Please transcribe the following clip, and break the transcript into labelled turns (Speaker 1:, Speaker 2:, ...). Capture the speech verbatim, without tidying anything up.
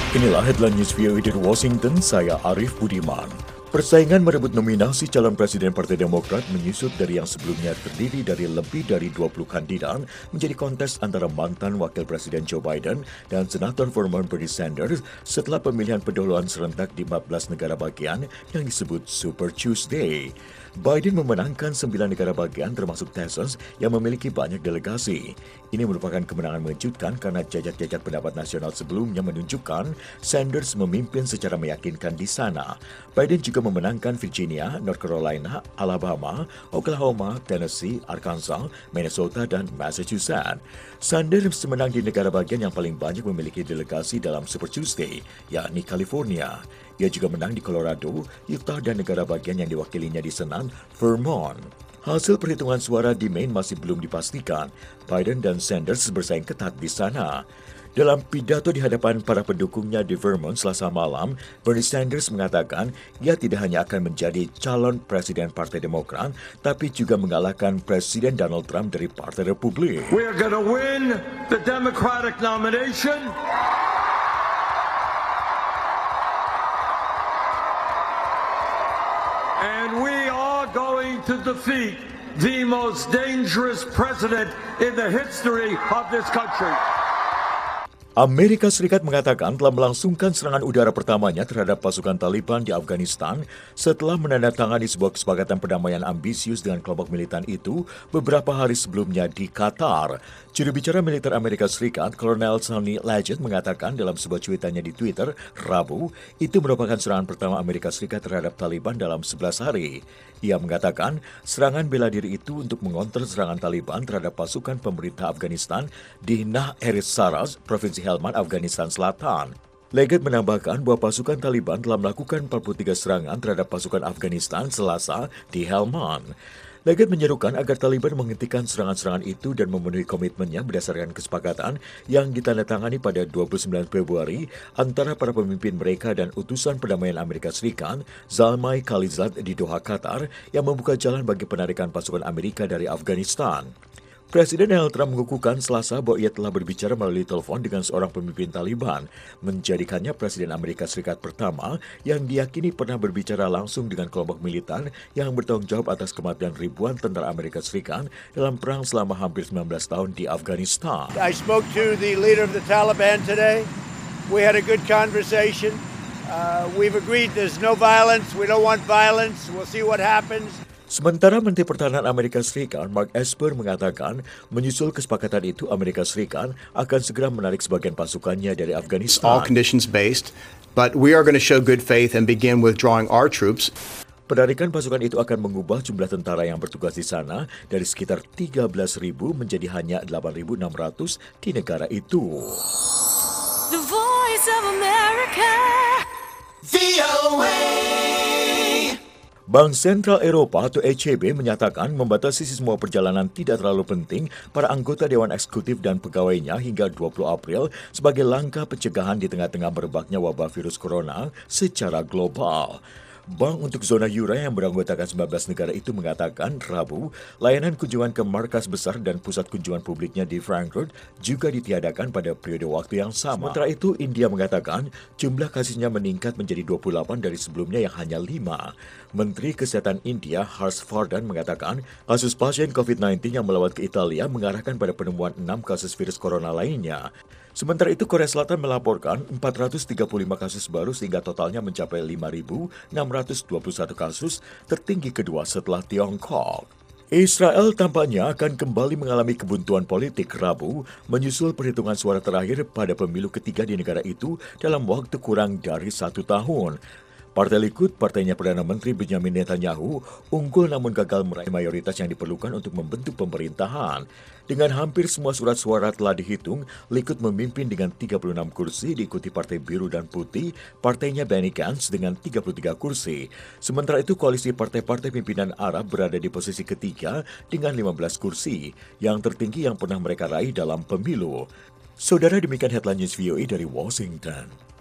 Speaker 1: Inilah headline news V O A dari Washington, saya Arif Budiman. Persaingan merebut nominasi calon presiden Partai Demokrat menyusut dari yang sebelumnya terdiri dari lebih dari dua puluh kandidat menjadi kontes antara mantan Wakil Presiden Joe Biden dan Senator Vermont Bernie Sanders setelah pemilihan pendahuluan serentak di empat belas negara bagian yang disebut Super Tuesday. Biden memenangkan sembilan negara bagian termasuk Texas yang memiliki banyak delegasi. Ini merupakan kemenangan mengejutkan karena jajak-jajak pendapat nasional sebelumnya menunjukkan Sanders memimpin secara meyakinkan di sana. Biden juga memenangkan Virginia, North Carolina, Alabama, Oklahoma, Tennessee, Arkansas, Minnesota, dan Massachusetts. Sanders menang di negara bagian yang paling banyak memiliki delegasi dalam Super Tuesday, yakni California. Ia juga menang di Colorado, Utah, dan negara bagian yang diwakilinya di Senat, Vermont. Hasil perhitungan suara di Maine masih belum dipastikan. Biden dan Sanders bersaing ketat di sana. Dalam pidato di hadapan para pendukungnya di Vermont Selasa malam, Bernie Sanders mengatakan ia tidak hanya akan menjadi calon presiden Partai Demokrat, tapi juga mengalahkan Presiden Donald Trump dari Partai Republik.
Speaker 2: We are going to win the Democratic nomination. And we are going to defeat the most dangerous president in the history of this country.
Speaker 1: Amerika Serikat mengatakan telah melangsungkan serangan udara pertamanya terhadap pasukan Taliban di Afghanistan setelah menandatangani sebuah kesepakatan perdamaian ambisius dengan kelompok militan itu beberapa hari sebelumnya di Qatar. Juru bicara militer Amerika Serikat, Kolonel Sonny Legend mengatakan dalam sebuah cuitannya di Twitter, Rabu, itu merupakan serangan pertama Amerika Serikat terhadap Taliban dalam sebelas hari. Ia mengatakan serangan bela diri itu untuk mengonter serangan Taliban terhadap pasukan pemerintah Afghanistan di Nah-e-Saraz, Provinsi Helmand, Afghanistan Selatan. Legend menambahkan bahwa pasukan Taliban telah melakukan empat puluh tiga serangan terhadap pasukan Afghanistan Selasa di Helmand. Legend menyerukan agar Taliban menghentikan serangan-serangan itu dan memenuhi komitmennya berdasarkan kesepakatan yang ditandatangani pada dua puluh sembilan Februari antara para pemimpin mereka dan utusan perdamaian Amerika Serikat, Zalmay Khalilzad di Doha, Qatar, yang membuka jalan bagi penarikan pasukan Amerika dari Afghanistan. Presiden Donald Trump mengukuhkan Selasa bahwa ia telah berbicara melalui telepon dengan seorang pemimpin Taliban, menjadikannya Presiden Amerika Serikat pertama yang diyakini pernah berbicara langsung dengan kelompok militan yang bertanggung jawab atas kematian ribuan tentara Amerika Serikat dalam perang selama hampir sembilan belas tahun di Afghanistan.
Speaker 3: I spoke to the leader of the Taliban today. We had a good conversation. Uh, we've agreed there's no violence. We don't want violence. We'll see what happens.
Speaker 1: Sementara Menteri Pertahanan Amerika Serikat Mark Esper mengatakan menyusul kesepakatan itu Amerika Serikat akan segera menarik sebagian pasukannya dari Afghanistan.
Speaker 4: All conditions based, but we are going to show good faith and begin withdrawing our troops.
Speaker 1: Penarikan pasukan itu akan mengubah jumlah tentara yang bertugas di sana dari sekitar tiga belas ribu menjadi hanya delapan ribu enam ratus di negara itu.
Speaker 5: The Voice of America, V O A.
Speaker 1: Bank Sentral Eropa atau E C B menyatakan membatasi semua perjalanan tidak terlalu penting para anggota Dewan Eksekutif dan pegawainya hingga dua puluh April sebagai langkah pencegahan di tengah-tengah merebaknya wabah virus corona secara global. Bank untuk zona euro yang beranggotakan sembilan belas negara itu mengatakan Rabu, layanan kunjungan ke markas besar dan pusat kunjungan publiknya di Frankfurt juga ditiadakan pada periode waktu yang sama. Sementara itu, India mengatakan jumlah kasusnya meningkat menjadi dua puluh delapan dari sebelumnya yang hanya lima. Menteri Kesehatan India Harsh Vardhan mengatakan kasus pasien covid sembilan belas yang melawat ke Italia mengarahkan pada penemuan enam kasus virus corona lainnya. Sementara itu, Korea Selatan melaporkan empat ratus tiga puluh lima kasus baru sehingga totalnya mencapai lima ribu enam ratus dua puluh satu kasus, tertinggi kedua setelah Tiongkok. Israel tampaknya akan kembali mengalami kebuntuan politik Rabu menyusul perhitungan suara terakhir pada pemilu ketiga di negara itu dalam waktu kurang dari satu tahun. Partai Likud, partainya Perdana Menteri Benjamin Netanyahu, unggul namun gagal meraih mayoritas yang diperlukan untuk membentuk pemerintahan. Dengan hampir semua surat suara telah dihitung, Likud memimpin dengan tiga puluh enam kursi, diikuti Partai Biru dan Putih, partainya Benny Gantz dengan tiga puluh tiga kursi. Sementara itu, koalisi partai-partai pimpinan Arab berada di posisi ketiga dengan lima belas kursi, yang tertinggi yang pernah mereka raih dalam pemilu. Saudara, demikian headline news V O A dari Washington.